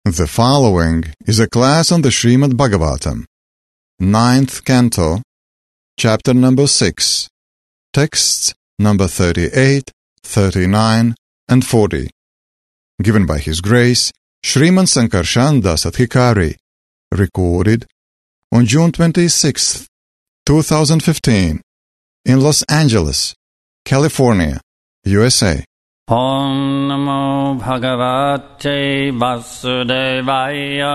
The following is a class on the Srimad Bhagavatam, 9th Canto, Chapter number 6, texts number 38, 39, and 40, given by His Grace, Sriman Sankarshan Das Adhikari, recorded on June 26, 2015, in Los Angeles, California, USA. Om Namo Bhagavate Vasudevaya.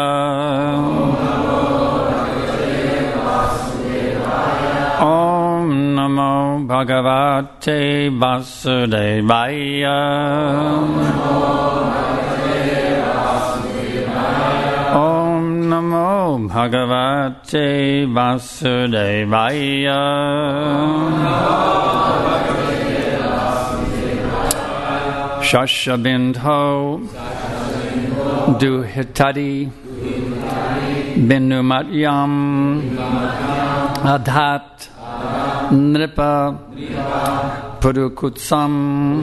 Om Namo Bhagavate Vasudevaya. Om Namo Bhagavate Vasudevaya. Shashabindho Duhitadi Binumatyam Adhat Nripa Purukutsam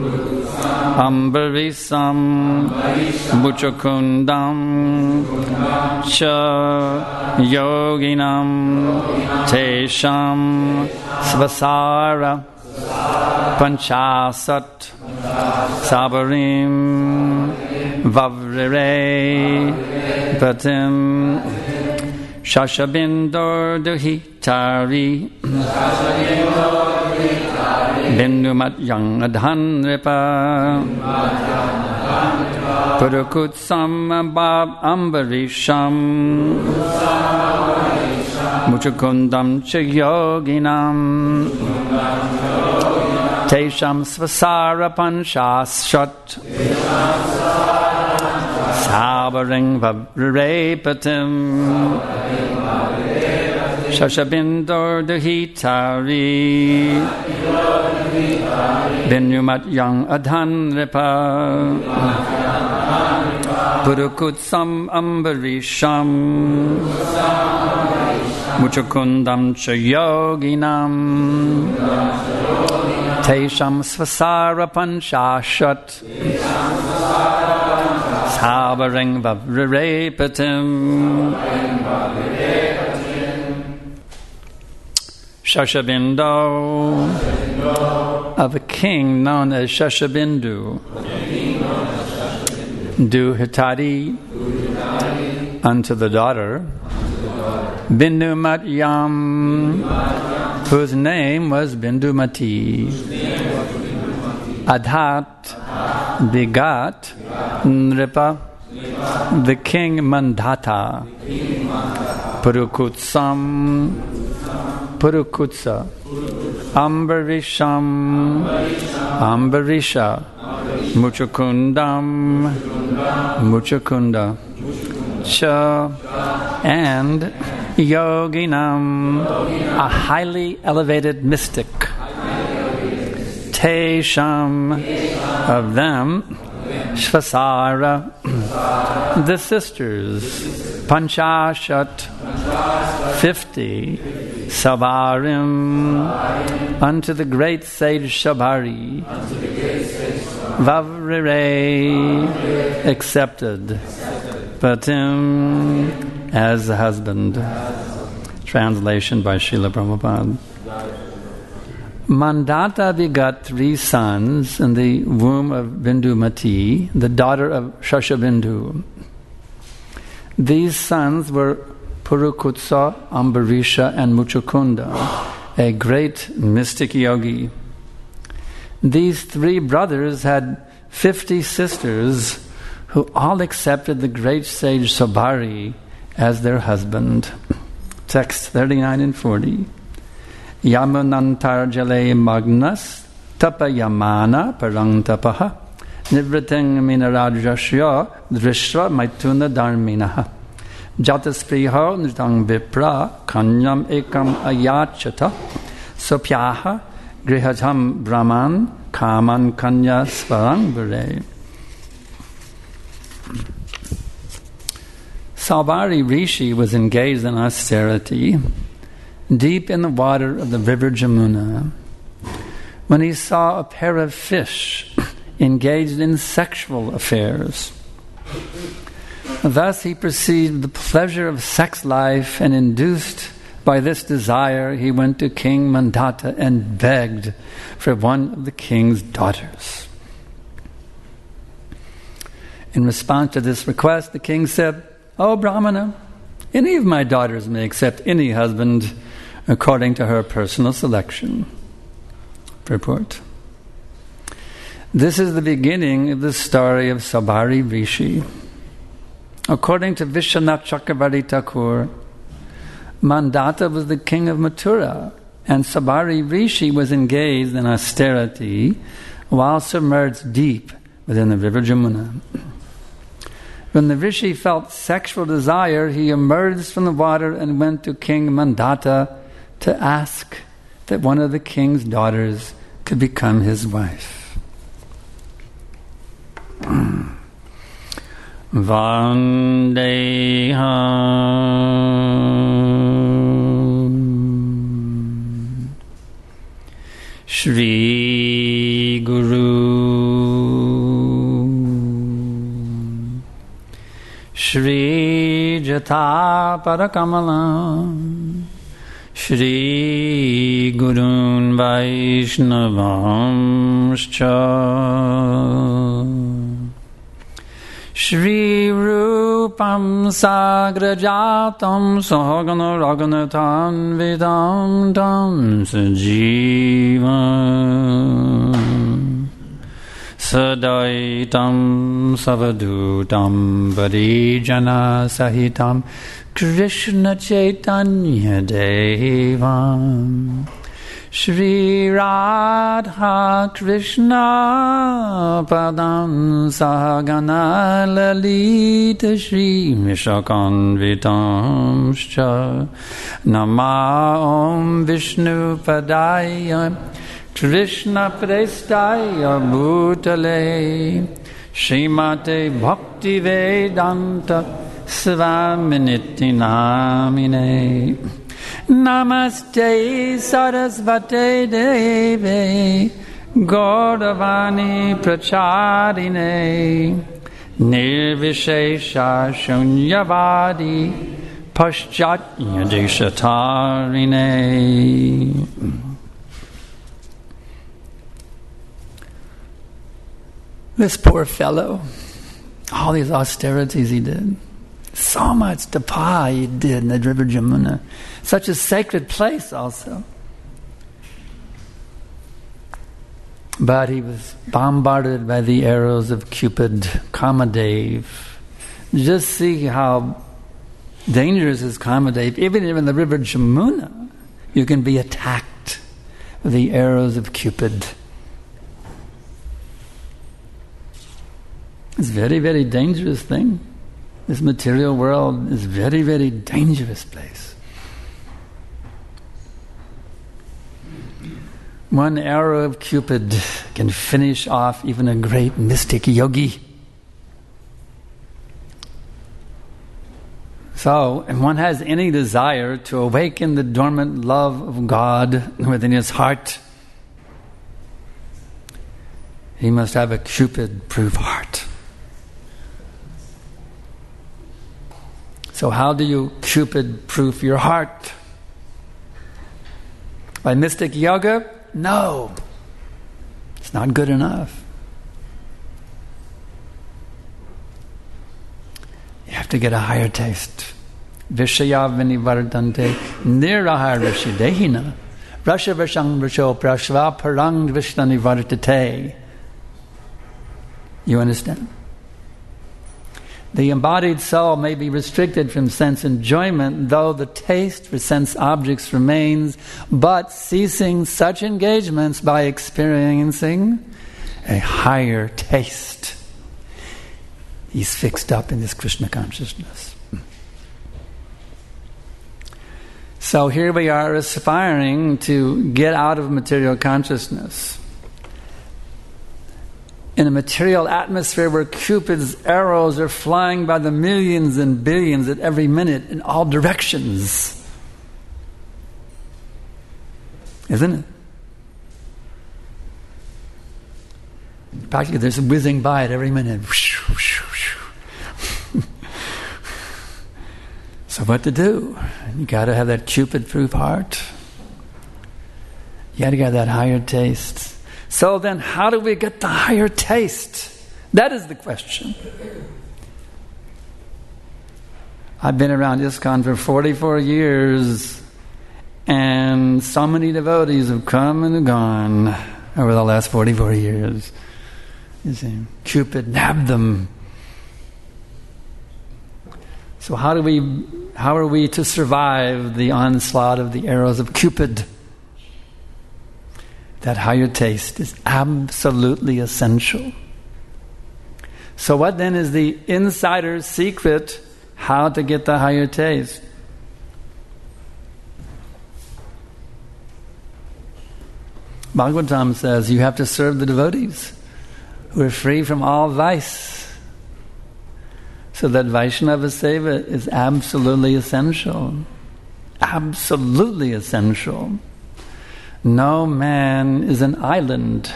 Ambarisam Muchakundam Cha Yoginam Tesham Svasara Panchasat Sabarim Vavrere Patim Shashabindor Duhitari Bindumat Yang Adhanripa Purukutsam Bab Ambarisham Muchakundam Chayoginam Tesham Svasara Panchashat Sabaring Vavrepatim Shashabindor Duhitari Binumat Yang Adhanripa Purukutsam Ambarisham Muchakundam Chayoginam Tesham Svasara Panchashat Sabaring Vavrepatim Shashabindo, of a king known as Shashabindu, Duhitadi, unto the daughter Bindumatyam, whose name was Bindumati. Adhat begot Nripa, the king Mandata. Purukutsa, Ambarisha, Muchakunda, Cha, and Yoginam, a highly elevated mystic. Tesham, of them, Shvasara, the sisters, Panchashat, 50, Sabarim, unto the great sage Shabari, Vavrere, accepted, Patim, as a husband. Translation by Srila Prabhupada. Mandata begot 3 sons in the womb of Bindumati, the daughter of Shashabindu. These sons were Purukutsa, Ambarisha, and Muchakunda, a great mystic yogi. These 3 brothers had 50 sisters who all accepted the great sage Sabari as their husband. Text 39 and 40. Yamunantar jale magnas tapayamana parang tapaha nivriting minarajashya drishra maituna dharminaha jataspriho nritang vipra kanyam ekam ayachata sopyaha grihajam brahman kaman kanya svarang vire. Saubhari Rishi was engaged in austerity deep in the water of the river Jamuna when he saw a pair of fish engaged in sexual affairs. Thus he perceived the pleasure of sex life, and induced by this desire, he went to King Mandata and begged for one of the king's daughters. In response to this request, the king said, "O Brahmana, any of my daughters may accept any husband according to her personal selection." Purport. This is the beginning of the story of Sabari Rishi. According to Vishwanath Chakravarti Thakur, Mandata was the king of Mathura, and Sabari Rishi was engaged in austerity while submerged deep within the river Jamuna. When the Rishi felt sexual desire, he emerged from the water and went to King Mandata to ask that one of the king's daughters could become his wife. Vandeham Shri Guru Shri Jata Parakamalam Shri Gurun Vaishnavamscha Shri Rupam Sagrajatam Sahagana Raganatam Vedam Tam Sajivam Sadaitam Savadutam Varijana Sahitam Krishna Chaitanya Devam Shri Radha Krishna Padam Sahagana Lalita Shri Mishakanvitamscha Nama Om Vishnu Padaya Krishna Prestaya Bhutale Srimate Bhakti Vedanta Svaminiti Namine Namaste Sarasvate Deve Gauravani Pracharine Nirvishesha Shunyavadi Paschatya Deshatarine. This poor fellow, all these austerities he did, so much tapa he did in the river Jamuna, such a sacred place also. But he was bombarded by the arrows of Cupid, Kamadev. Just see how dangerous is Kamadev. Even in the river Jamuna, you can be attacked with the arrows of Cupid. It's a very, very dangerous thing. This material world is a very, very dangerous place. One arrow of Cupid can finish off even a great mystic yogi. So, if one has any desire to awaken the dormant love of God within his heart, he must have a Cupid-proof heart. So how do you Cupid-proof your heart? By mystic yoga? No. It's not good enough. You have to get a higher taste. Vishaya vinivardante nirahar rishidehina rashavashang risho prashva parang vishnanivartate. You understand? The embodied soul may be restricted from sense enjoyment, though the taste for sense objects remains, but ceasing such engagements by experiencing a higher taste. He's fixed up in this Krishna consciousness. So here we are aspiring to get out of material consciousness. In a material atmosphere where Cupid's arrows are flying by the millions and billions at every minute in all directions. Isn't it? Practically there's a whizzing by at every minute. So what to do? You got to have that Cupid-proof heart. You got to get that higher taste. So then how do we get the higher taste? That is the question. I've been around ISKCON for 44 years, and so many devotees have come and gone over the last 44 years. You see, Cupid nabbed them. So how are we to survive the onslaught of the arrows of Cupid? That higher taste is absolutely essential. So what then is the insider's secret how to get the higher taste? Bhagavatam says you have to serve the devotees who are free from all vice. So that Vaishnava Seva is absolutely essential. Absolutely essential. No man is an island.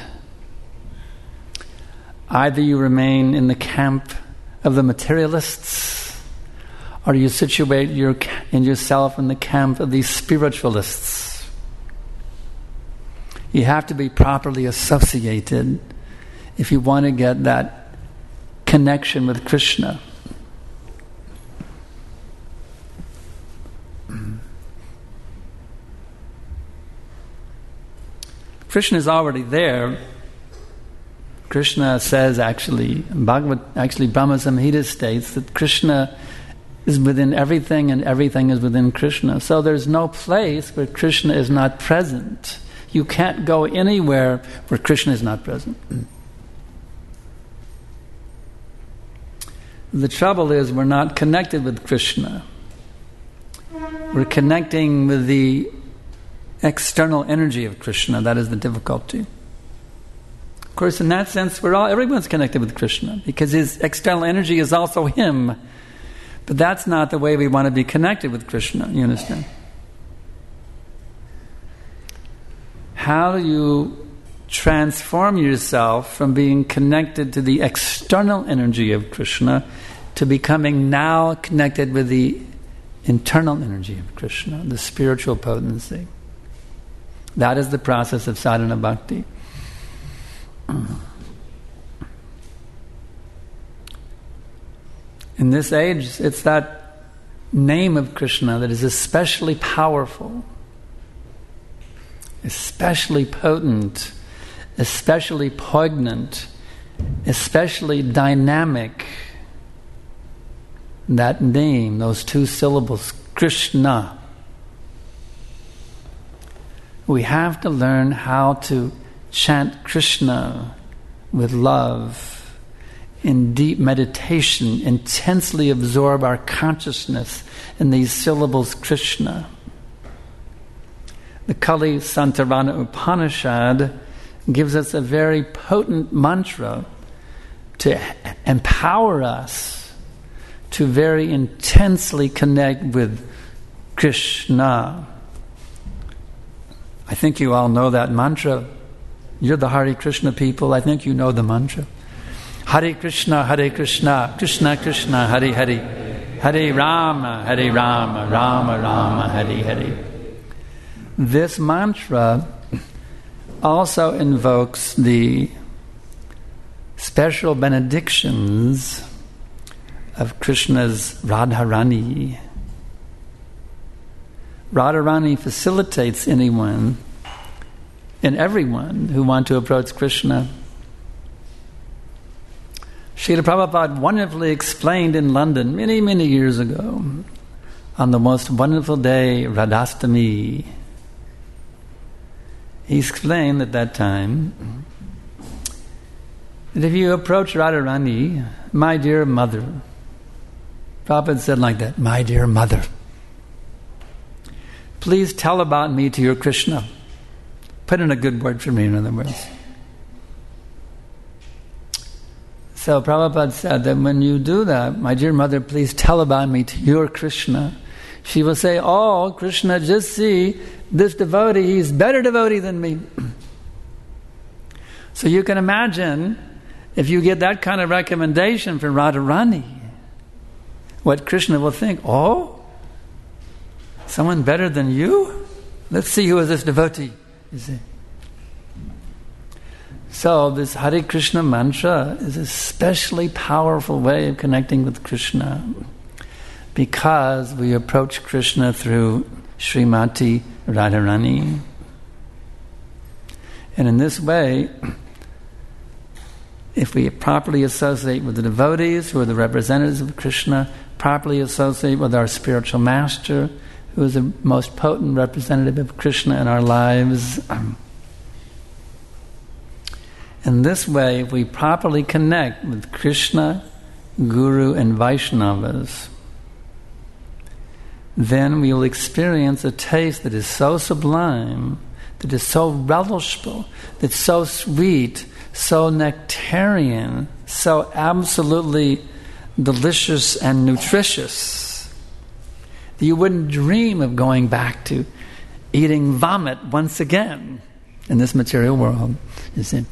Either you remain in the camp of the materialists, or you situate yourself in the camp of these spiritualists. You have to be properly associated if you want to get that connection with Krishna. Krishna is already there. Krishna says actually Brahma Samhita states that Krishna is within everything and everything is within Krishna. So there's no place where Krishna is not present. You can't go anywhere where Krishna is not present. The trouble is we're not connected with Krishna. We're connecting with the external energy of Krishna. That is the difficulty. Of course, in that sense, everyone's connected with Krishna because his external energy is also him. But that's not the way we want to be connected with Krishna. You understand? How do you transform yourself from being connected to the external energy of Krishna to becoming now connected with the internal energy of Krishna, the spiritual potency? That is the process of sadhana bhakti. In this age, it's that name of Krishna that is especially powerful, especially potent, especially poignant, especially dynamic. That name, those two syllables, Krishna. We have to learn how to chant Krishna with love, in deep meditation, intensely absorb our consciousness in these syllables Krishna. The Kali Santarana Upanishad gives us a very potent mantra to empower us to very intensely connect with Krishna. I think you all know that mantra. You're the Hare Krishna people. I think you know the mantra. Hare Krishna, Krishna Krishna, Hare Hare. Hare Rama, Rama Rama, Hare Hare. This mantra also invokes the special benedictions of Krishna's Radharani. Radharani facilitates anyone and everyone who want to approach Krishna. Srila Prabhupada wonderfully explained in London many, many years ago, on the most wonderful day, Radhastami. He explained at that time that if you approach Radharani, my dear mother, Prabhupada said like that, my dear mother, please tell about me to your Krishna. Put in a good word for me, in other words. So Prabhupada said that when you do that, my dear mother, please tell about me to your Krishna. She will say, oh, Krishna, just see, this devotee, he's a better devotee than me. So you can imagine, if you get that kind of recommendation from Radharani, what Krishna will think, oh, Someone better than you? Let's see who is this devotee, you see. So this Hare Krishna mantra is a especially powerful way of connecting with Krishna, because we approach Krishna through Srimati Radharani. And in this way, if we properly associate with the devotees who are the representatives of Krishna, properly associate with our spiritual master, who is the most potent representative of Krishna in our lives, in this way, if we properly connect with Krishna, Guru, and Vaishnavas, then we will experience a taste that is so sublime, that is so relishable, that's so sweet, so nectarian, so absolutely delicious and nutritious, that you wouldn't dream of going back to eating vomit once again in this material world. You see,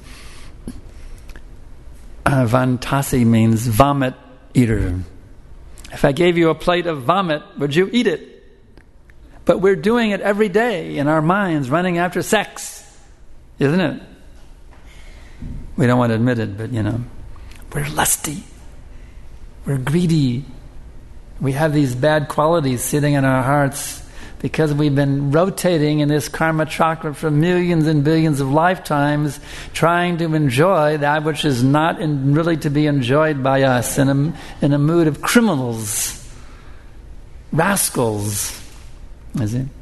Vantasi means vomit eater. If I gave you a plate of vomit, would you eat it? But we're doing it every day in our minds, running after sex, isn't it? We don't want to admit it, but we're lusty. We're greedy. We have these bad qualities sitting in our hearts because we've been rotating in this karma chakra for millions and billions of lifetimes, trying to enjoy that which is not really to be enjoyed by us, in a mood of criminals, rascals. Is it?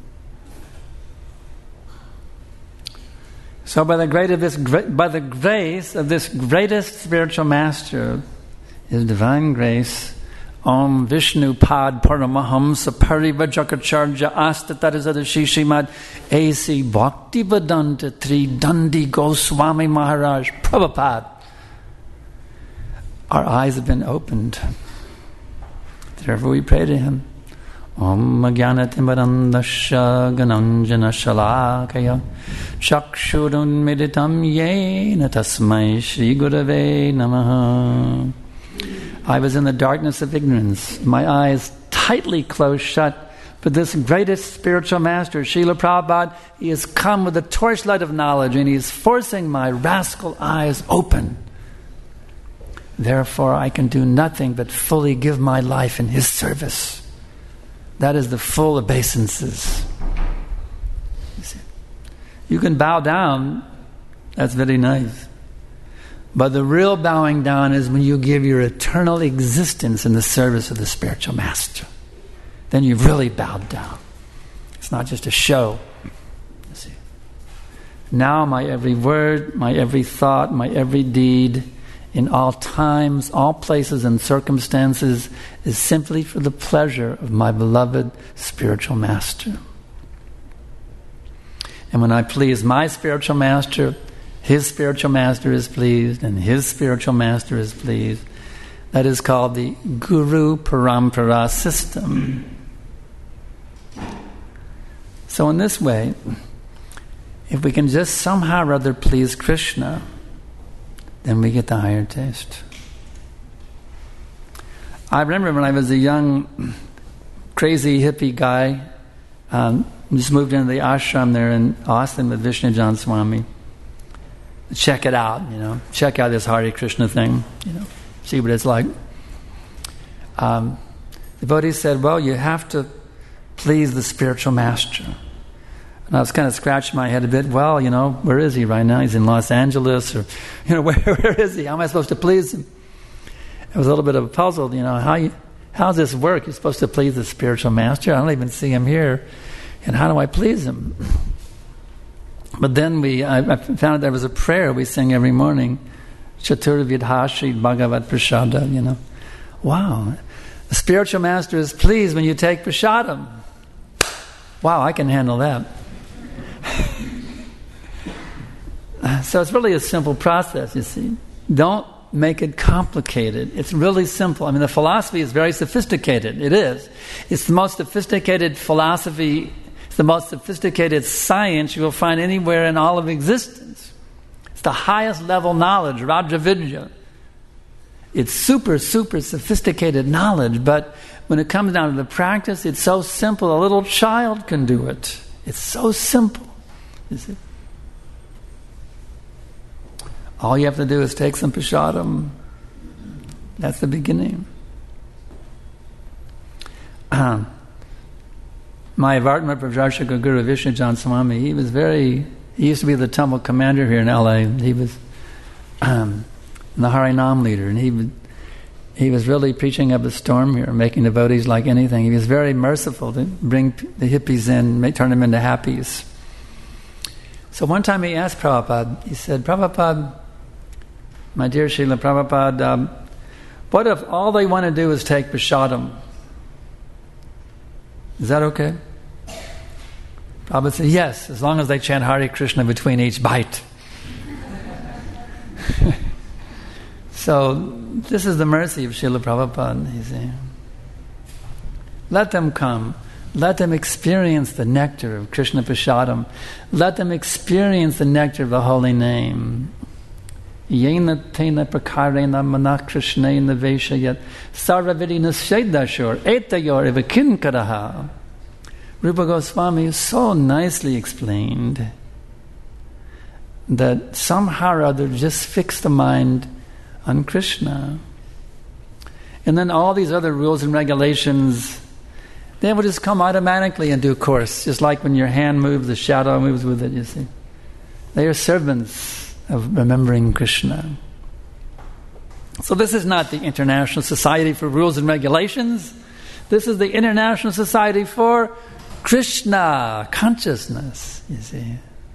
So by the grace of this greatest spiritual master, His divine grace, Om Vishnu Pad Paramahamsa Parivajakacarya Astatarisadhashi Srimad A.C. Bhaktivedanta Tri Dandi Goswami Maharaj Prabhupada, our eyes have been opened. Therefore we pray to Him. Om Jnanatimirandasya Gananjana Shalakaya Chakshurun Meditam Yena Tasmai Shri Gurave Namaha. I was in the darkness of ignorance, my eyes tightly closed shut. But this greatest spiritual master, Srila Prabhupada, he has come with the torchlight of knowledge and he is forcing my rascal eyes open. Therefore, I can do nothing but fully give my life in his service. That is the full obeisances. You can bow down, that's very nice. But the real bowing down is when you give your eternal existence in the service of the spiritual master. Then you've really bowed down. It's not just a show. You see. Now my every word, my every thought, my every deed, in all times, all places and circumstances, is simply for the pleasure of my beloved spiritual master. And when I please my spiritual master, his spiritual master is pleased, and his spiritual master is pleased. That is called the Guru Parampara system. So in this way, if we can just somehow or other please Krishna, then we get the higher taste. I remember when I was a young, crazy hippie guy, just moved into the ashram there in Austin with Vishnujan Swami. Check it out, check out this Hare Krishna thing, see what it's like. The devotee said, well, you have to please the spiritual master. And I was kind of scratching my head a bit. Well, where is he right now? He's in Los Angeles, or where is he? How am I supposed to please him? It was a little bit of a puzzle. How does this work? You're supposed to please the spiritual master. I don't even see him here, and how do I please him? But then I found there was a prayer we sing every morning, Chaturvidhashi Bhagavat Prasada. Wow, the spiritual master is pleased when you take prasadam. Wow, I can handle that. So it's really a simple process, you see. Don't make it complicated. It's really simple. The philosophy is very sophisticated. It is. It's the most sophisticated philosophy, it's the most sophisticated science you will find anywhere in all of existence. It's the highest level knowledge, Raja Vidya. It's super, super sophisticated knowledge, but when it comes down to the practice, it's so simple. A little child can do it. It's so simple. You see? All you have to do is take some prasadam. That's the beginning. My Vartma Prajarshaka Guru Vishnujan Swami, he used to be the temple commander here in LA. He was the Harinam leader, and he was really preaching up a storm here, making devotees like anything. He was very merciful to bring the hippies in, turn them into happies. So one time he asked Prabhupada, he said, Prabhupada, my dear Srila Prabhupada, what if all they want to do is take prasadam? Is that okay? Prabhupada said, yes, as long as they chant Hare Krishna between each bite. So, this is the mercy of Srila Prabhupada, you see. Let them come. Let them experience the nectar of Krishna Prasadam. Let them experience the nectar of the holy name. Yena tena prakarena manak krishnena veshayat sarvavidi nasyedashur etayor evakinkaraha. Rupa Goswami so nicely explained that somehow or other just fix the mind on Krishna. And then all these other rules and regulations, they will just come automatically in due course. Just like when your hand moves, the shadow moves with it, you see. They are servants of remembering Krishna. So this is not the International Society for Rules and Regulations. This is the International Society for Krishna consciousness, you see.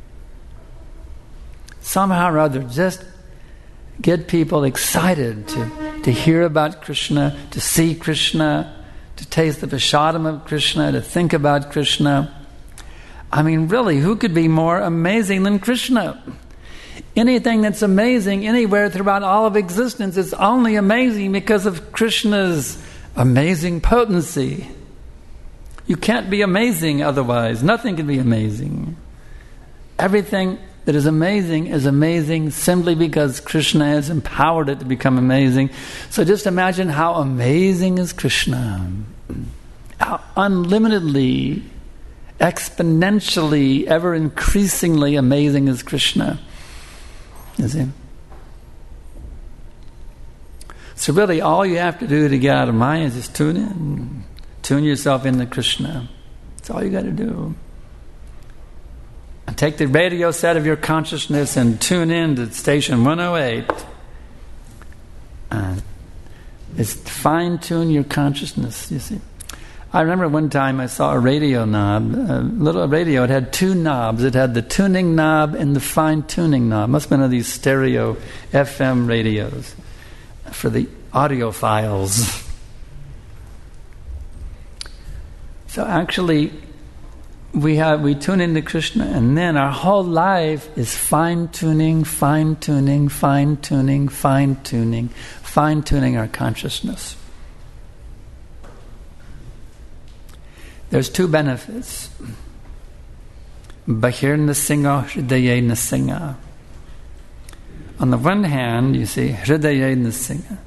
Somehow or other, just get people excited to hear about Krishna, to see Krishna, to taste the prasadam of Krishna, to think about Krishna. I mean, really, who could be more amazing than Krishna? Anything that's amazing anywhere throughout all of existence is only amazing because of Krishna's amazing potency. You can't be amazing otherwise. Nothing can be amazing. Everything that is amazing simply because Krishna has empowered it to become amazing. So just imagine how amazing is Krishna. How unlimitedly, exponentially, ever increasingly amazing is Krishna. You see? So really all you have to do to get out of mind is just tune in. Tune yourself into Krishna. That's all you got to do. And take the radio set of your consciousness and tune in to station 108. It's fine-tune your consciousness, you see. I remember one time I saw a radio knob, a little radio. It had two knobs. It had the tuning knob and the fine-tuning knob. Must have been one of these stereo FM radios for the audiophiles. So actually, we tune into Krishna, and then our whole life is fine-tuning our consciousness. There's two benefits. Bahir nasinga, hridaye nasinga. On the one hand, you see, hridaye nasinga.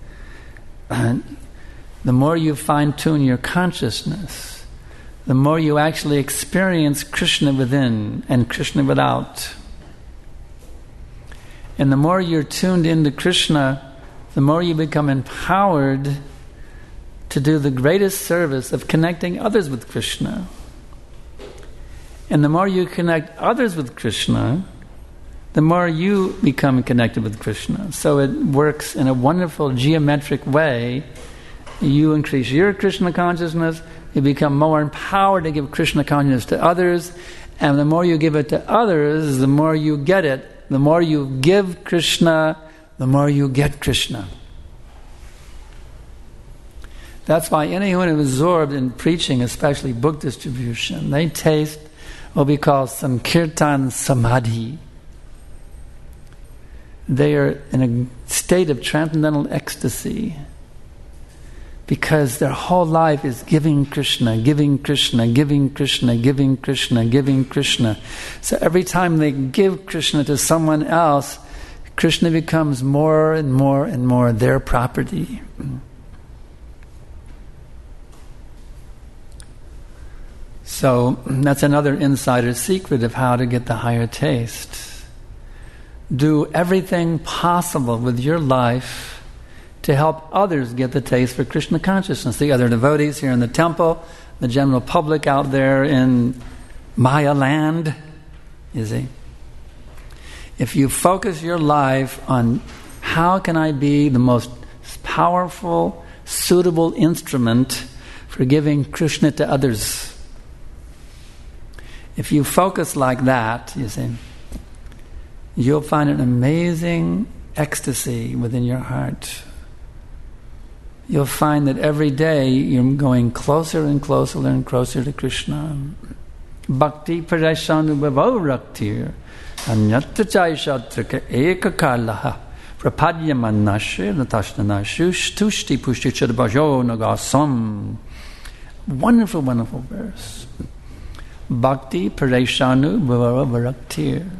The more you fine-tune your consciousness, the more you actually experience Krishna within and Krishna without. And the more you're tuned into Krishna, the more you become empowered to do the greatest service of connecting others with Krishna. And the more you connect others with Krishna, the more you become connected with Krishna. So it works in a wonderful geometric way. You increase your Krishna consciousness, you become more empowered to give Krishna consciousness to others, and the more you give it to others, the more you get it. The more you give Krishna, the more you get Krishna. That's why anyone who is absorbed in preaching, especially book distribution, they taste what we call Sankirtan Samadhi. They are in a state of transcendental ecstasy because their whole life is giving Krishna. So every time they give Krishna to someone else, Krishna becomes more and more and more their property. So that's another insider secret of how to get the higher taste. Do everything possible with your life to help others get the taste for Krishna consciousness. The other devotees here in the temple, the general public out there in Maya land, you see. If you focus your life on how can I be the most powerful, suitable instrument for giving Krishna to others. If you focus like that, you see, you'll find an amazing ecstasy within your heart. You'll find that every day you're going closer and closer and closer to Krishna. Bhakti parashanubhavo raktir anyatra chaishatrika ekakalaha prapadyamanashe natashnanashu tushti pushti chadabhajo nagasam. Wonderful, wonderful verse. Bhakti pareshanu bhavaraktir.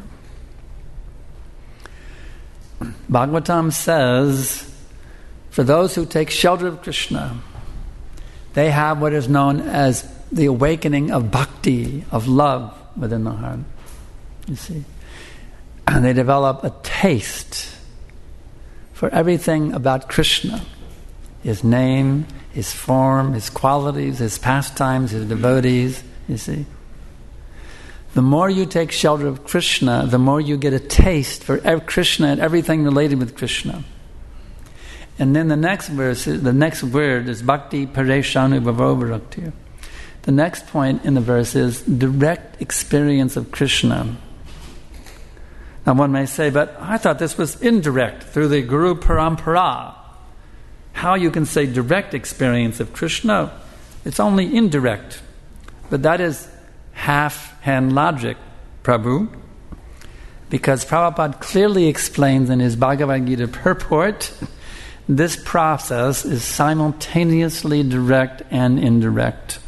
Bhagavatam says, for those who take shelter of Krishna, they have what is known as the awakening of bhakti, of love within the heart. You see? And they develop a taste for everything about Krishna. His name, his form, his qualities, his pastimes, his devotees, you see. The more you take shelter of Krishna, the more you get a taste for Krishna and everything related with Krishna. And then the next verse, the next word is Bhakti Pareshanu Bhavovaraktir. The next point in the verse is direct experience of Krishna. Now one may say, but I thought this was indirect through the Guru Parampara. How you can say direct experience of Krishna? It's only indirect. But that is half-hand logic, Prabhu. Because Prabhupada clearly explains in his Bhagavad Gita purport, this process is simultaneously direct and indirect.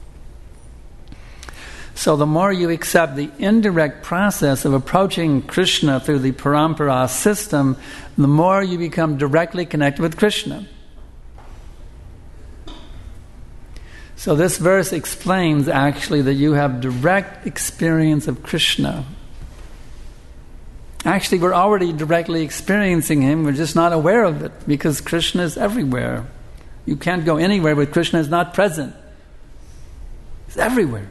So the more you accept the indirect process of approaching Krishna through the parampara system, the more you become directly connected with Krishna. So this verse explains actually that you have direct experience of Krishna. Actually, we're already directly experiencing Him, we're just not aware of it, because Krishna is everywhere. You can't go anywhere where Krishna is not present. He's everywhere.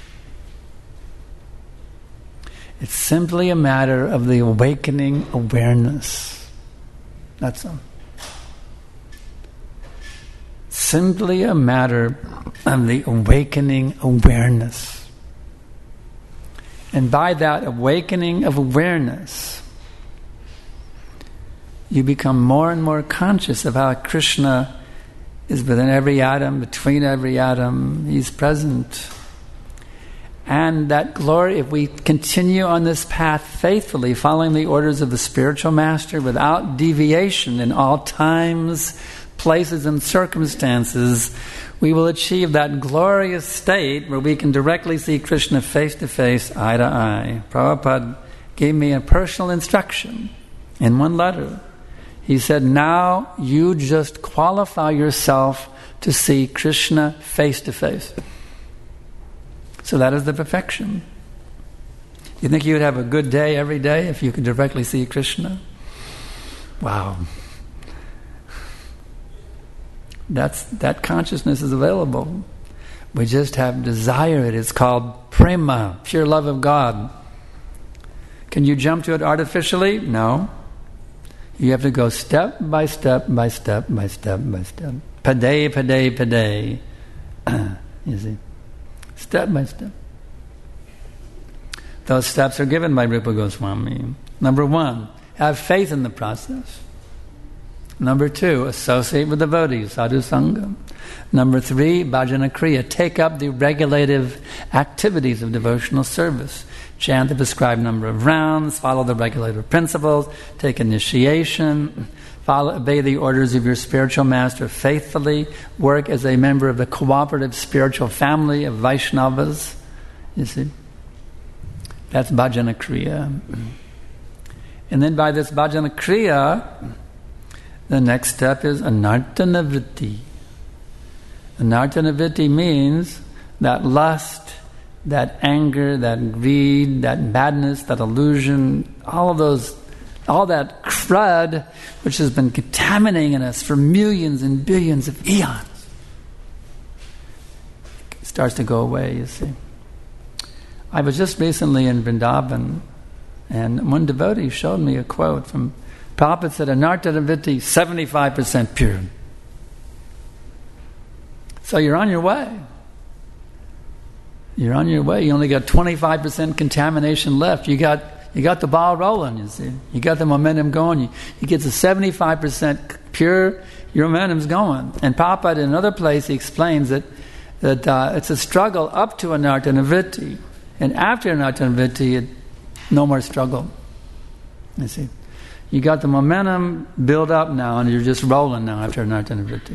It's simply a matter of the awakening awareness. That's all. Simply a matter of the awakening awareness. And by that awakening of awareness, you become more and more conscious of how Krishna is within every atom, between every atom. He's present. And that glory, if we continue on this path faithfully, following the orders of the spiritual master without deviation in all times, places, and circumstances, we will achieve that glorious state where we can directly see Krishna face to face, eye to eye. Prabhupada gave me a personal instruction in one letter. He said, now you just qualify yourself to see Krishna face to face. So that is the perfection. You think you would have a good day every day if you could directly see Krishna? Wow. That consciousness is available. We just have to desire it. It's called prema, pure love of God. Can you jump to it artificially? No. You have to go step by step by step by step by step. Paday, paday, paday. You see? Step by step. Those steps are given by Rupa Goswami. Number 1, have faith in the process. Number 2, associate with devotees, sadhu sangha. Number 3, bhajana kriya, take up the regulative activities of devotional service. Chant the prescribed number of rounds, follow the regulative principles, take initiation, obey the orders of your spiritual master faithfully, work as a member of the cooperative spiritual family of Vaishnavas. You see? That's bhajana kriya. And then by this bhajana kriya, the next step is anartanavritti. Anartanavritti means that lust, that anger, that greed, that madness, that illusion, all that crud which has been contaminating us for millions and billions of eons starts to go away, you see. I was just recently in Vrindavan, and one devotee showed me a quote from Prabhupada said, Anartanavritti, 75% pure. So you're on your way. You're on your way. You only got 25% contamination left. You got the ball rolling, you see. You got the momentum going. You get to 75% pure, your momentum's going. And Prabhupada, in another place, he explains that it's a struggle up to Anartanavritti. And after Anartanavritti, no more struggle. You see. You got the momentum built up now, and you're just rolling now after Anartanavritti.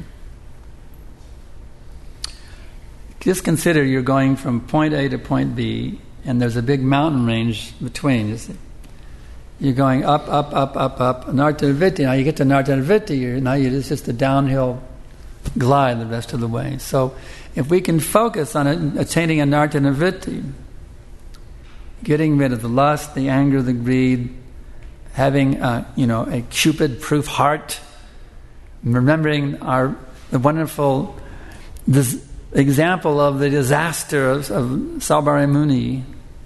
Just consider you're going from point A to point B, and there's a big mountain range between, you see. You're going up, up, up, up, up. Anartanavritti, now you get to Anartanavritti, now it's just a downhill glide the rest of the way. So if we can focus on attaining Anartanavritti, getting rid of the lust, the anger, the greed, having a Cupid-proof heart, remembering the wonderful example of the disaster of Saubhari Muni.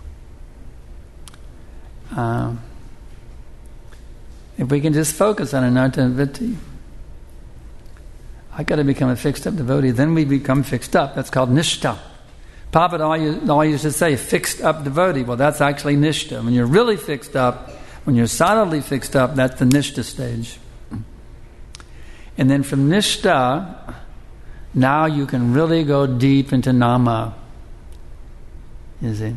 If we can just focus on Anartanavritti, I got to become a fixed-up devotee. Then we become fixed up. That's called Nishtha. Prabhupada all used to say, fixed-up devotee. Well, that's actually Nishtha. When you're really fixed up, when you're solidly fixed up, that's the Nishtha stage. And then from Nishtha, now you can really go deep into Nama. You see?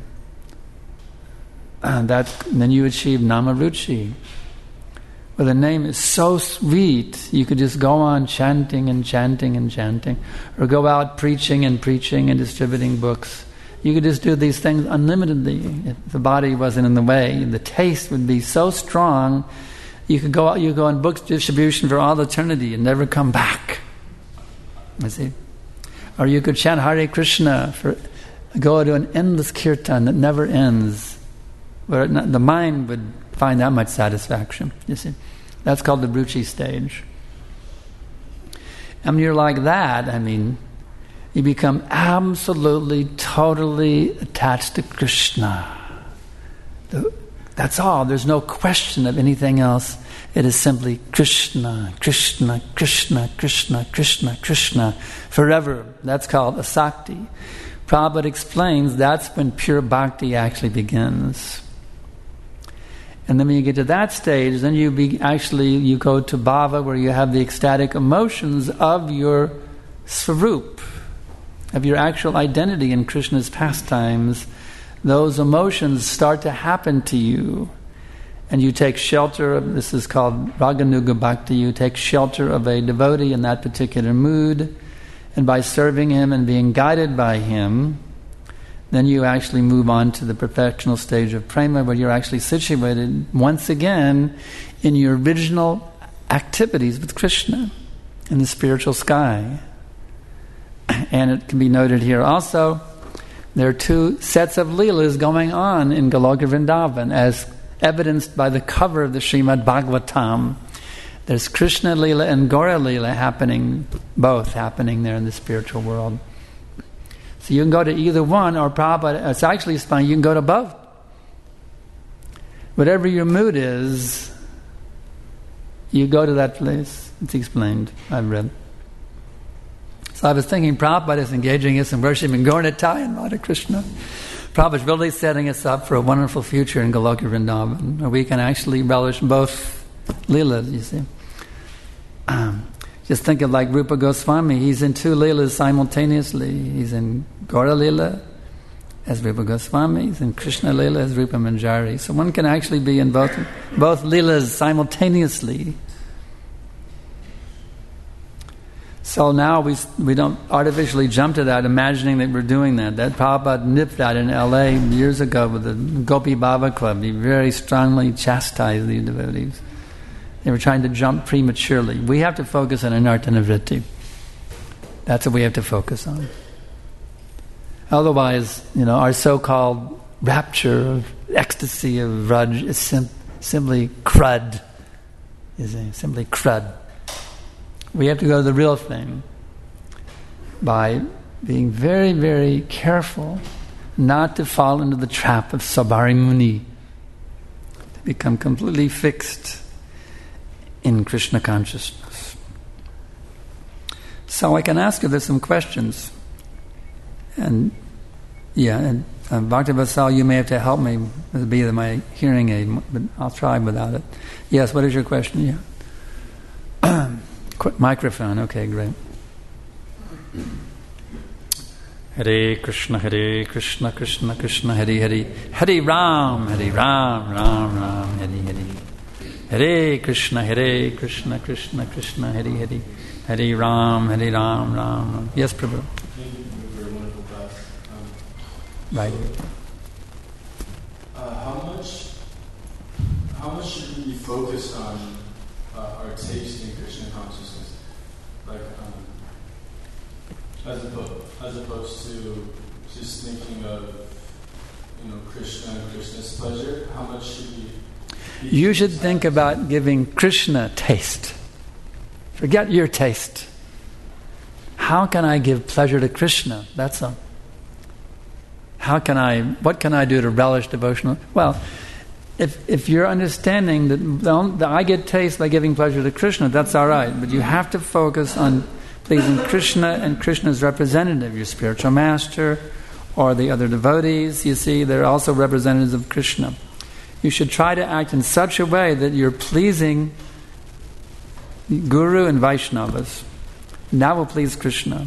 Then you achieve Namaruchi. Where the name is so sweet, you could just go on chanting and chanting and chanting. Or go out preaching and distributing books. You could just do these things unlimitedly. If the body wasn't in the way, the taste would be so strong, you could go on book distribution for all eternity and never come back. You see? Or you could chant Hare Krishna, go to an endless kirtan that never ends, where the mind would find that much satisfaction. You see? That's called the Ruchi stage. And when you're like that, you become absolutely, totally attached to Krishna. That's all. There's no question of anything else. It is simply Krishna, Krishna, Krishna, Krishna, Krishna, Krishna, forever. That's called asakti. Prabhupada explains that's when pure bhakti actually begins. And then when you get to that stage, then you go to bhava, where you have the ecstatic emotions of your svarup, of your actual identity in Krishna's pastimes. Those emotions start to happen to you. And you take shelter of, this is called Raganuga Bhakti, you take shelter of a devotee in that particular mood, and by serving him and being guided by him, then you actually move on to the perfectional stage of prema, where you're actually situated once again in your original activities with Krishna in the spiritual sky. And it can be noted here also, there are two sets of leelas going on in Goloka Vrindavan, as evidenced by the cover of the Srimad Bhagavatam. There's Krishna Leela and Gaura Leela both happening there in the spiritual world. So you can go to either one, or Prabhupada, it's actually fine, you can go to both. Whatever your mood is, you go to that place. It's explained, I've read. So I was thinking Prabhupada is engaging us in worshiping Gaura Nitai and Radha Krishna. Prabhupada is really setting us up for a wonderful future in Goloka Vrindavan, where we can actually relish both leelas, you see. Just think of like Rupa Goswami. He's in two leelas simultaneously. He's in Gaura Leela as Rupa Goswami. He's in Krishna Leela as Rupa Manjari. So one can actually be in both leelas simultaneously. So now we don't artificially jump to that, imagining that we're doing that. That Prabhupada nipped that in LA years ago with the Gopi Baba Club. He very strongly chastised the devotees. They were trying to jump prematurely. We have to focus on anartha vritti. That's what we have to focus on. Otherwise, our so-called rapture of ecstasy of Vraj is simply crud. Simply crud. We have to go to the real thing by being very, very careful not to fall into the trap of Sabari Muni, to become completely fixed in Krishna consciousness. So I can ask you there's some questions. And Bhakti Vatsal, you may have to help me with my hearing aid, but I'll try without it. Yes, what is your question? Yeah. Microphone, okay, great. Hare Krishna, Krishna Krishna, Hare Hare, Hare Ram, Ram Ram, Hare Hare. Hare Krishna, Krishna Krishna, Hare Hare, Hare Ram, Ram Ram. Yes, Prabhu. Thank you for a wonderful class. Right. How much should we be focused on our taste in Krishna consciousness, like as opposed to just thinking of Krishna and Krishna's pleasure? How much should we? You should think about giving Krishna taste. Forget your taste. How can I give pleasure to Krishna? What can I do to relish devotional? Well, if you're understanding that I get taste by giving pleasure to Krishna, that's all right. But you have to focus on pleasing Krishna and Krishna's representative, your spiritual master, or the other devotees. You see, they're also representatives of Krishna. You should try to act in such a way that you're pleasing Guru and Vaishnavas. And that will please Krishna.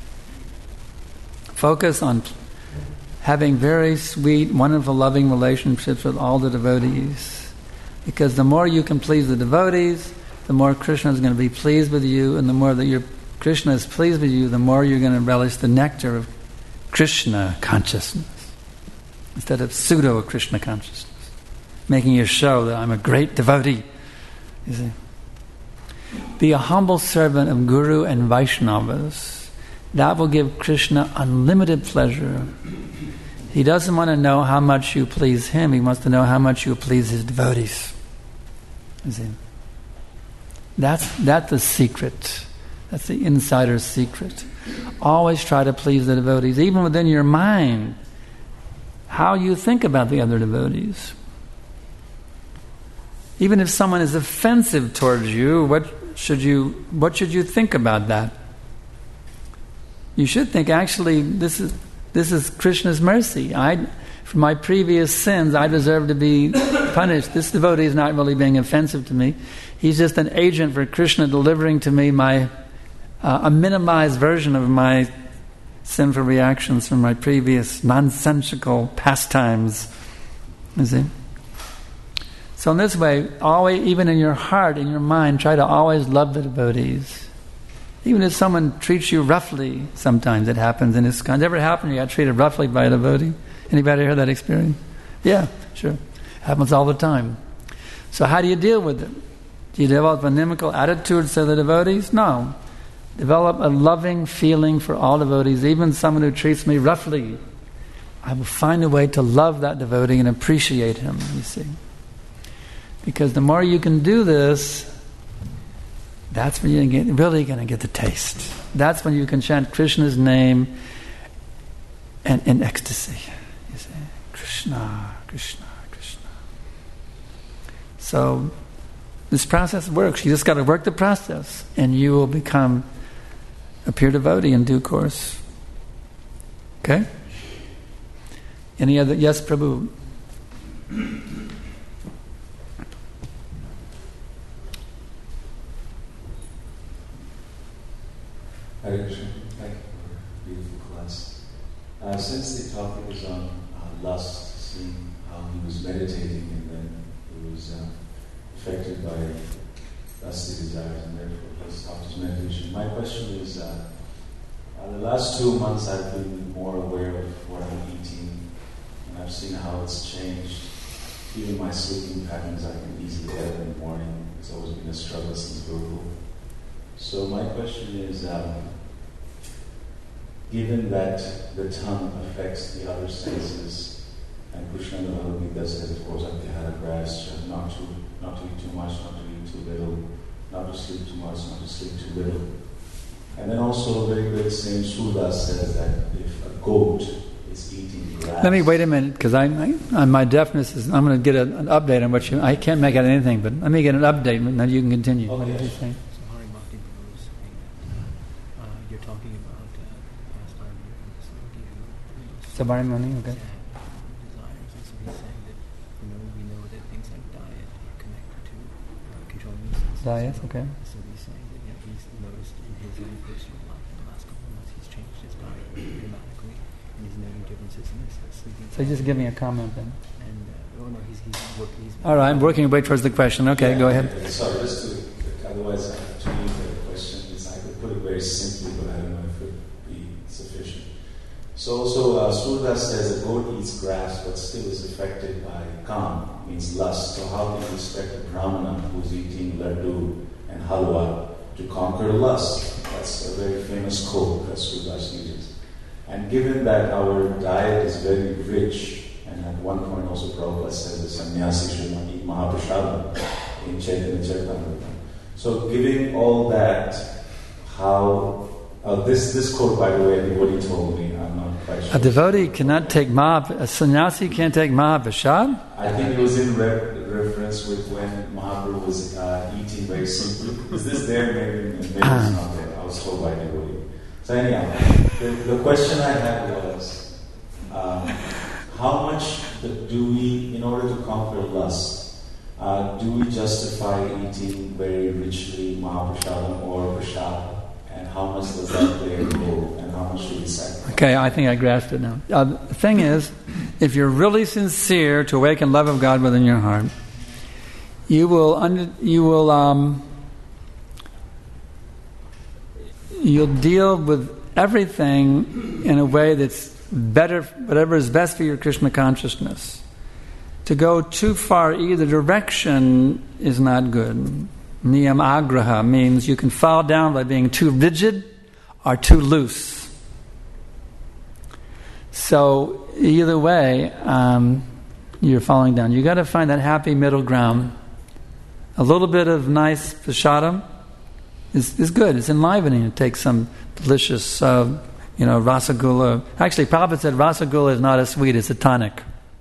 Focus on having very sweet, wonderful, loving relationships with all the devotees. Because the more you can please the devotees, the more Krishna is going to be pleased with you, and the more that Krishna is pleased with you, the more you're going to relish the nectar of Krishna consciousness instead of pseudo-Krishna consciousness, making you show that I'm a great devotee. You see? Be a humble servant of Guru and Vaishnavas. That will give Krishna unlimited pleasure. He doesn't want to know how much you please him. He wants to know how much you please his devotees. You see? That's the secret. That's the insider's secret. Always try to please the devotees, even within your mind. How you think about the other devotees. Even if someone is offensive towards you, what should you think about that? You should think, actually, this is Krishna's mercy. For my previous sins, I deserve to be punished. This devotee is not really being offensive to me. He's just an agent for Krishna delivering to me a minimized version of my sinful reactions from my previous nonsensical pastimes. You see? So in this way, always, even in your heart, in your mind, try to always love the devotees. Even if someone treats you roughly, sometimes it happens in ISKCON. Has it ever happened you got treated roughly by a devotee? Anybody heard that experience? Yeah, sure. Happens all the time. So how do you deal with it? Do you develop an inimical attitude to the devotees? No. Develop a loving feeling for all devotees, even someone who treats me roughly. I will find a way to love that devotee and appreciate him, you see. Because the more you can do this, that's when you're really going to get the taste. That's when you can chant Krishna's name and in ecstasy. You say, Krishna, Krishna, Krishna. So this process works. You just got to work the process, and you will become a pure devotee in due course. Okay? Any other? Yes, Prabhu. Hare Krishna, thank you for a beautiful class. Since the topic is on lust, seeing how he was meditating and then he was affected by lusty desires, and therefore he stopped his meditation. My question is, the last 2 months I've been more aware of what I'm eating, and I've seen how it's changed. Even my sleeping patterns, I can easily get up in the morning. It's always been a struggle since Guru. So my question is, given that the tongue affects the other senses, and Krishna in the Bhagavad Gita says, of course, not to eat too much, not to eat too little, not to sleep too much, not to sleep too little. And then also a very great saying, Surdas says that if a goat is eating grass... Let me wait a minute, because my deafness is... I'm going to get an update on what you... I can't make out anything, but let me get an update, and then you can continue. Okay. What did you say? So Hari Bhakti Prabhu was saying that you're talking about past Sabari Muni, okay. desires, and so he's saying that we know that things like diet are connected to controlling the senses. Diet, okay. So he's saying that he's noticed in his own personal life in the last couple of months he's changed his diet dramatically, and he's noting differences in his sleeping. So just give me a comment then. And he's working. All right, I'm working way towards the question. Okay, go ahead. Sorry, just to... Otherwise, I have to read the question. I could put it very simply, but I don't know if it would be sufficient. So also, Surdas says a goat eats grass, but still is affected by kam, means lust. So how can you expect a brahmana who's eating laddu and halwa to conquer lust? That's a very famous quote that Surdas uses. And given that our diet is very rich, and at one point also Prabhupada says the sannyasi should not eat mahaprasada in Chaitanya Charitamrita. So giving all that, how... this quote, by the way, a devotee told me, I'm not quite sure. A devotee cannot take a sannyasi can't take mahaprasad? I think it was in reference with when Mahaprabhu was eating very simply. Is this there? Maybe it's not there. I was told by a devotee. So anyhow, the question I had was, how much do we, in order to conquer lust, do we justify eating very richly mahaprasadam or prasad? And how much does that play a role? And how much should we sacrifice? Okay, I think I grasped it now. The thing is, if you're really sincere to awaken love of God within your heart, you'll deal with everything in a way that's better, whatever is best for your Krishna consciousness. To go too far either direction is not good. Niyam agraha means you can fall down by being too rigid or too loose. So either way, you're falling down. You got to find that happy middle ground. A little bit of nice prasadam is good. It's enlivening. It takes some delicious, rasagula. Actually, Prabhupada said rasagula is not a sweet; it's a tonic.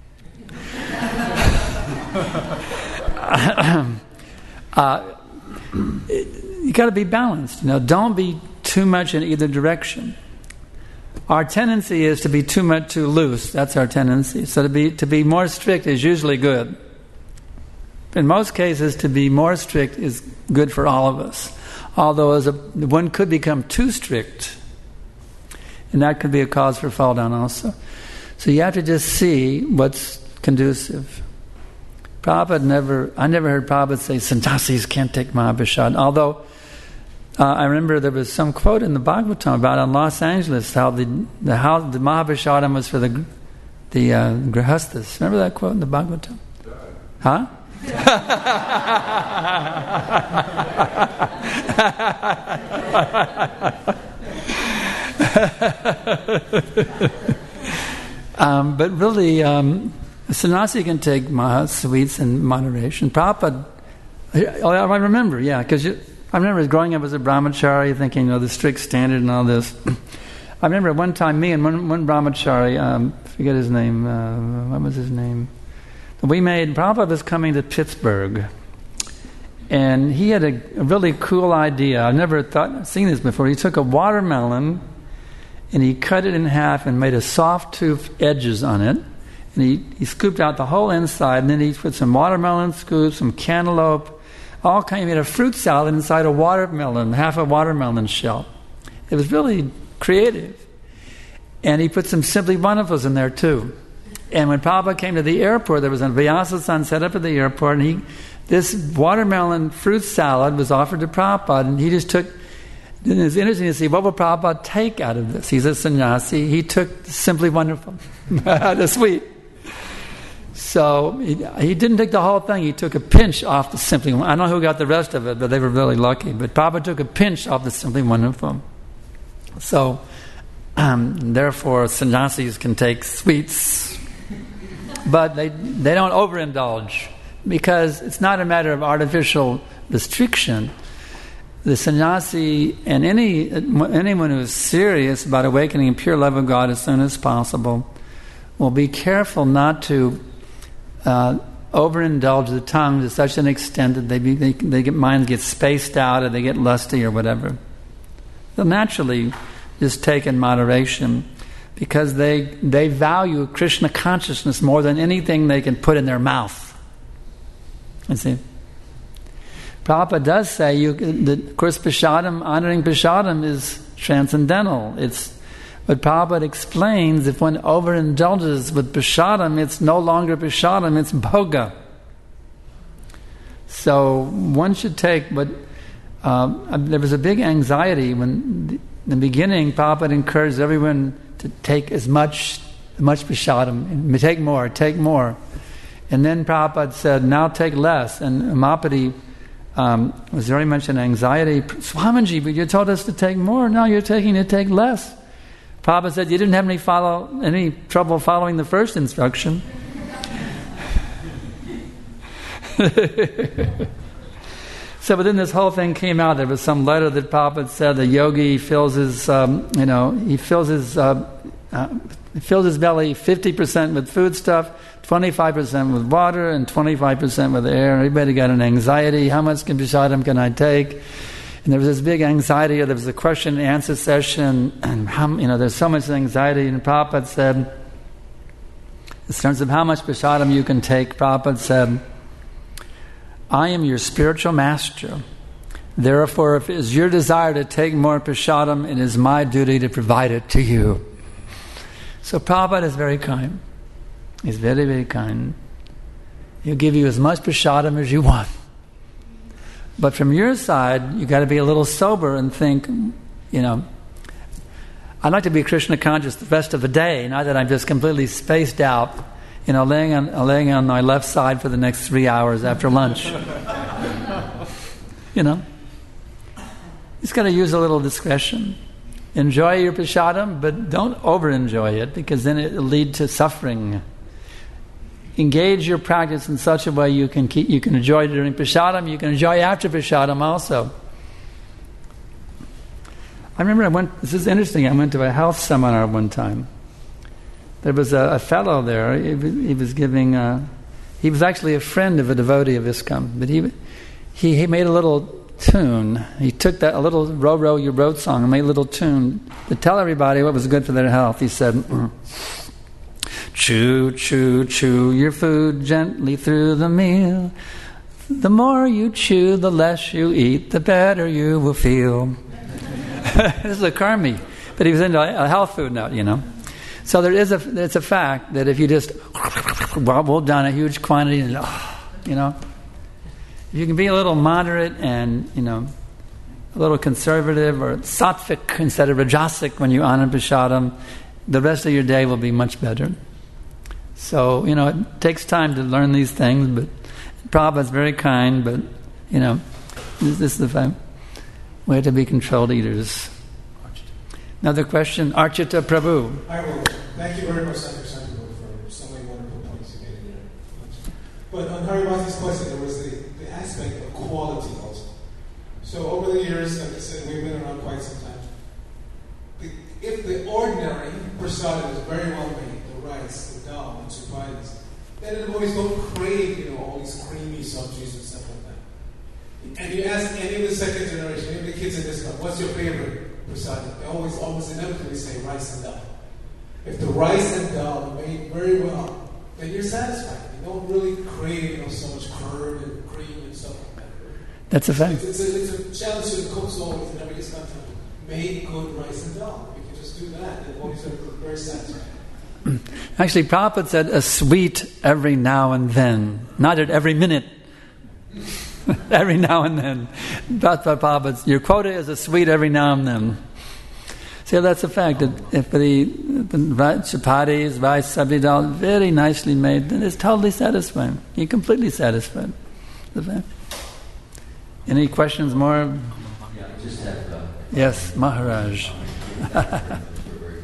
You got to be balanced. Don't be too much in either direction. Our tendency is to be too loose. That's our tendency. So to be more strict is usually good. In most cases, to be more strict is good for all of us. Although one could become too strict, and that could be a cause for fall down also. So you have to just see what's conducive. I never heard Prabhupada say sannyasis can't take mahaprasad. Although I remember there was some quote in the Bhagavatam about in Los Angeles how the mahaprasadam was for the grihasthas. Remember that quote in the Bhagavatam? Huh? But really, a sannyasi can take sweets in moderation. Prabhupada, I remember, because I remember growing up as a brahmachari, thinking, the strict standard and all this. I remember one time, me and one brahmachari, forget his name, what was his name? Prabhupada was coming to Pittsburgh, and he had a really cool idea. I've never seen this before. He took a watermelon, and he cut it in half and made a soft tooth edges on it. And he scooped out the whole inside, and then he put some watermelon scoops, some cantaloupe, he made a fruit salad inside a watermelon, half a watermelon shell. It was really creative. And he put some Simply Wonderfuls in there too. And when Prabhupada came to the airport, there was a Vyasa sun set up at the airport, and he This watermelon fruit salad was offered to Prabhupada, and he just took. And it's interesting to see what will Prabhupada take out of this. He's a sannyasi. He took Simply Wonderful, the sweet. So he didn't take the whole thing. He took a pinch off the Simply Wonderful. I don't know who got the rest of it, but they were really lucky. But Prabhupada took a pinch off the Simply Wonderful. So, therefore, sannyasis can take sweets, but they don't overindulge, because it's not a matter of artificial restriction. The sannyasi and anyone who is serious about awakening a pure love of God as soon as possible will be careful not to overindulge the tongue to such an extent that they get mind gets spaced out, or they get lusty or whatever. They'll naturally just take in moderation, because they value Krishna consciousness more than anything they can put in their mouth. You see? Prabhupada does say, of course, prasadam, honoring prasadam is transcendental. But Prabhupada explains, if one overindulges with prasadam, it's no longer prasadam, it's bhoga. So one should take what... there was a big anxiety when, in the beginning, Prabhupada encouraged everyone to take as much prasadam, take more. And then Prabhupada said, now take less. And Ummapati was very much in anxiety. Swamiji, but you told us to take more. Now you're taking to take less. Prabhupada said, you didn't have any trouble following the first instruction. So, but then this whole thing came out. There was some letter that Prabhupada said the yogi fills his, he fills his belly 50% with food stuff, 25% with water, and 25% with air. Everybody got an anxiety. How much prasadam can I take? And there was this big anxiety. There was a question and answer session, and there's so much anxiety. And Prabhupada said, in terms of how much prasadam you can take, Prabhupada said, I am your spiritual master. Therefore, if it is your desire to take more prasadam, it is my duty to provide it to you. So Prabhupada is very kind. He's very, very kind. He'll give you as much prasadam as you want. But from your side, you've got to be a little sober and think, I'd like to be Krishna conscious the rest of the day, not that I'm just completely spaced out, laying on my left side for the next 3 hours after lunch. He's got to use a little discretion. Enjoy your prasadam, but don't over-enjoy it, because then it will lead to suffering. Engage your practice in such a way you can enjoy during prasadam, you can enjoy after prasadam also. I remember this is interesting, I went to a health seminar one time. There was a fellow there, he was giving, he was actually a friend of a devotee of ISKCON, but he made a little tune. He took a little Row Row Your Boat song and made a little tune to tell everybody what was good for their health. He said, chew, chew, chew your food gently through the meal. The more you chew, the less you eat, the better you will feel. This is a karmi, but he was into a health food note, So it's a fact that if you just gobble down a huge quantity, if you can be a little moderate and, a little conservative or sattvic instead of rajasic when you honor prasadam, the rest of your day will be much better. So, it takes time to learn these things, but Prabhupada's very kind, but, this is the fact. We have to be controlled eaters. Another question, Archita Prabhu. I will. Thank you very much, Dr. Sanjay, for so many wonderful points you made here. But on Haribasi's question, there was the aspect of quality also. So over the years, like I said, we've been around quite some time. If the ordinary prasadam is very well made, the rice, the dal, and chapatis, then the boys don't crave, all these creamy subjects and stuff like that. And you ask any of the second generation, any of the kids in this club, what's your favorite prasadam? They almost inevitably say rice and dal. If the rice and dal are made very well, then you're satisfied. You don't really crave, so much curd and cream and stuff like that. That's a fact. It's a challenge to the cooks always in every country. Make good rice and dal. You can just do that, and the boys are very satisfied. Actually, Prabhupada said a sweet every now and then, not at every minute. every now and then. But your quota is a sweet every now and then. So that's a fact. That if the chapatis, rice, sabzi dal, very nicely made, then it's totally satisfying. You're completely satisfied. The fact. Any questions more? Yeah, I just have... Yes, Maharaj. Very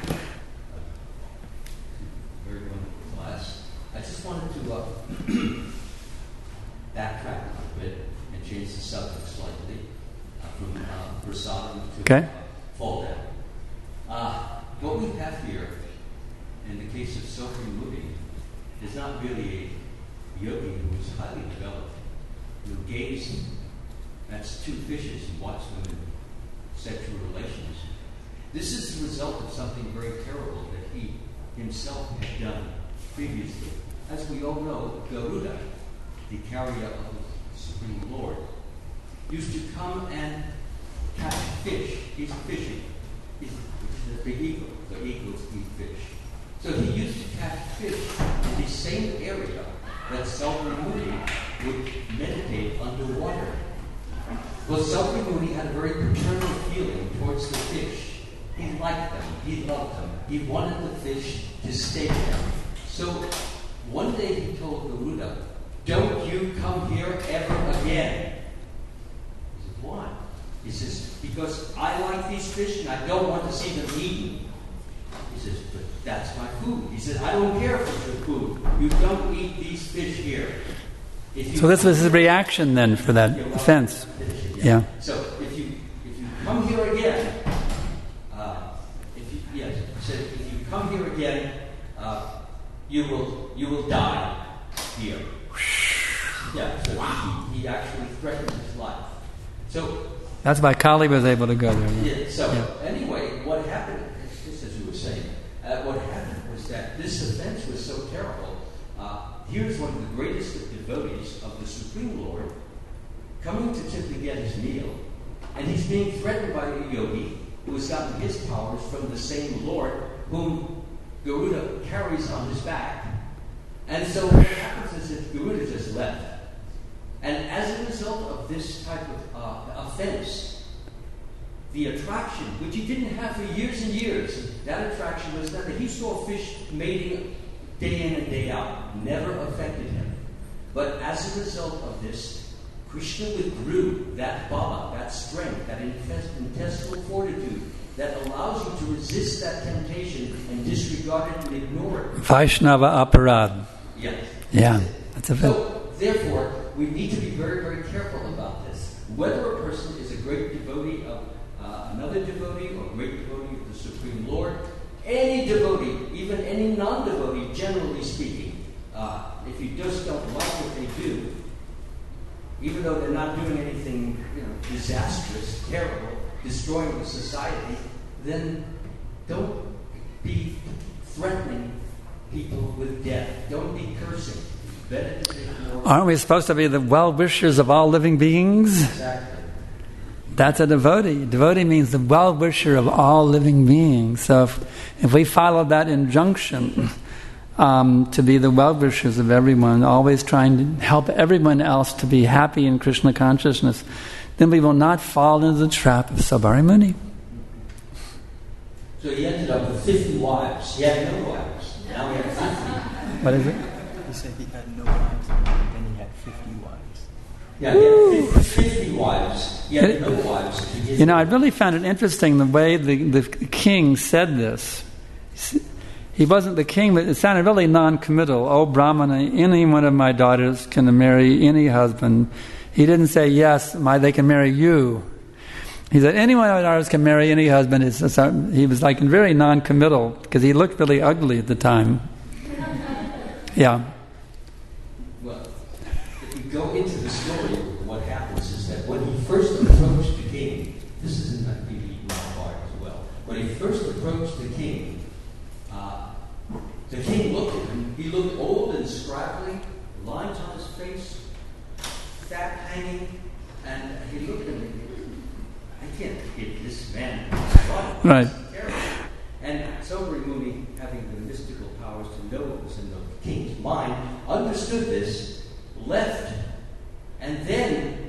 wonderful class. I just wanted to backtrack a bit and change the subject slightly from prasadam to fall down. What we have here, in the case of Sophie Moody, is not really a yogi who is highly developed. You gaze, that's two fishes, and watch them in sexual relations. This is the result of something very terrible that he himself had done previously. As we all know, Garuda, the carrier of the Supreme Lord, used to come and catch fish. He's fishing. He's the eagle. The eagles eat fish. So he used to catch fish in the same area that Saubhari Muni would meditate underwater. Well, Saubhari Muni had a very paternal feeling towards the fish. He liked them. He loved them. He wanted the fish to stay there. So one day he told Garuda, "Don't you come here ever again." He said, "Why?" He says, "Because I like these fish and I don't want to see them eaten." He says, "But that's my food." He said, "I don't care if it's your food. You don't eat these fish here." So this was his reaction then for that offense. Yeah. So if you come here again, if you come here again, you will die here. Yeah. So he actually threatened his life. So that's why Kali was able to go there. Yeah. So anyway, what happened? Just as you were saying, what happened was that this offense was so terrible. Here's one of the greatest devotees of the Supreme Lord coming to simply get his meal, and he's being threatened by a yogi who has gotten his powers from the same Lord whom Garuda carries on his back. And so what happens is that Garuda just left. And as a result of this type of offense, the attraction, which he didn't have for years and years, that attraction was that he saw fish mating day in and day out, never affected him. But as a result of this, Krishna withdrew that bala, that strength, that intestinal fortitude that allows you to resist that temptation and disregard it and ignore it. Vaishnava aparad. Yes. Yeah, that's a fact. So, therefore, we need to be very, very careful about this. Whether a person is a great devotee of another devotee or a great devotee of the Supreme Lord, any devotee, even any non-devotee, generally speaking, if you just don't like what they do, even though they're not doing anything, disastrous, terrible, destroying the society, then don't be threatening people with death. Don't be cursing. It's better to take more. Aren't we supposed to be the well-wishers of all living beings? Exactly. That's a devotee. Devotee means the well-wisher of all living beings. So if we follow that injunction to be the well-wishers of everyone, always trying to help everyone else to be happy in Krishna consciousness, then we will not fall into the trap of Saubhari Muni. So he ended up with 50 wives. He had no wives. Now he had 50. What is it? He said he had no wives, and then he had 50 wives. Yeah, he had 50 wives. He had no wives. I really found it interesting the way the king said this. He wasn't the king, but it sounded really non-committal. "Oh, Brahmana, any one of my daughters can marry any husband." He didn't say, "Yes, they can marry you." He said, "Any one of my daughters can marry any husband." He was like very non-committal because he looked really ugly at the time. Yeah. Well, if you go into the story, what happens is that when he first approached the king, this is in the Mahabharata as well. When he first approached the king looked at him. He looked old and scraggly, lines on his face, fat hanging, and he looked at me. I can't get this man. Right. Terrible. And Saubhari Muni, having the mystical powers to know what was in the king's mind, understood this, left, and then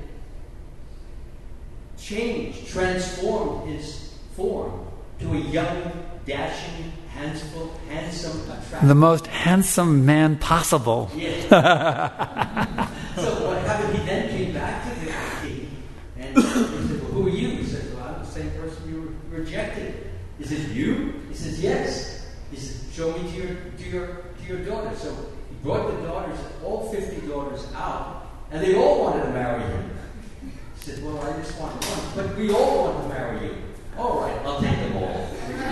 handsome, attractive. The most handsome man possible. Yes. So what happened? He then came back to the king and he said, "Well, who are you?" He said, "Well, I'm the same person you rejected." Is it you? He says, "Yes." He said, "Show me to your daughter." So he brought the daughters, all 50 daughters out, and they all wanted to marry him. He said, "Well, I just want one, but we all want to marry you." "All right, I'll take them all."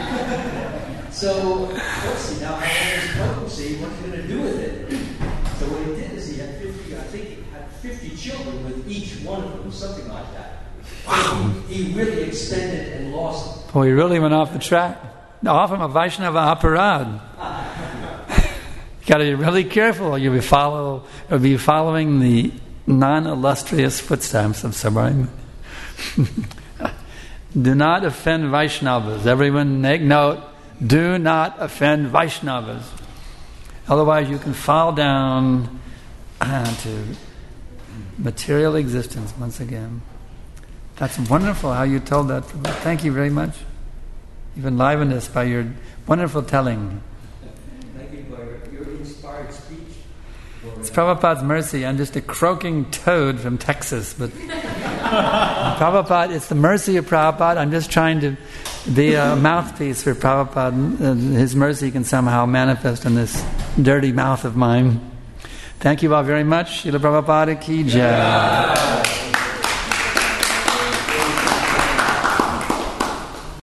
So, let's see, now I have this potency, what's he going to do with it? So what he did is he had 50, I think he had 50 children with each one of them, something like that. Wow. He really extended and lost. Well, he really went off the track. Off him a Vaishnava aparad. You got to be really careful. You'll be following the non-illustrious footsteps of Sabarima. Do not offend Vaishnavas. Everyone make note. Do not offend Vaishnavas. Otherwise you can fall down to material existence once again. That's wonderful how you told that. Thank you very much. You've enlivened us by your wonderful telling. Thank you for your inspired speech. It's Prabhupada's mercy. I'm just a croaking toad from Texas, but Prabhupada, it's the mercy of Prabhupada. I'm just trying to be a mouthpiece for Prabhupada. His mercy can somehow manifest in this dirty mouth of mine. Thank you all very much. Srila Prabhupada ki jai.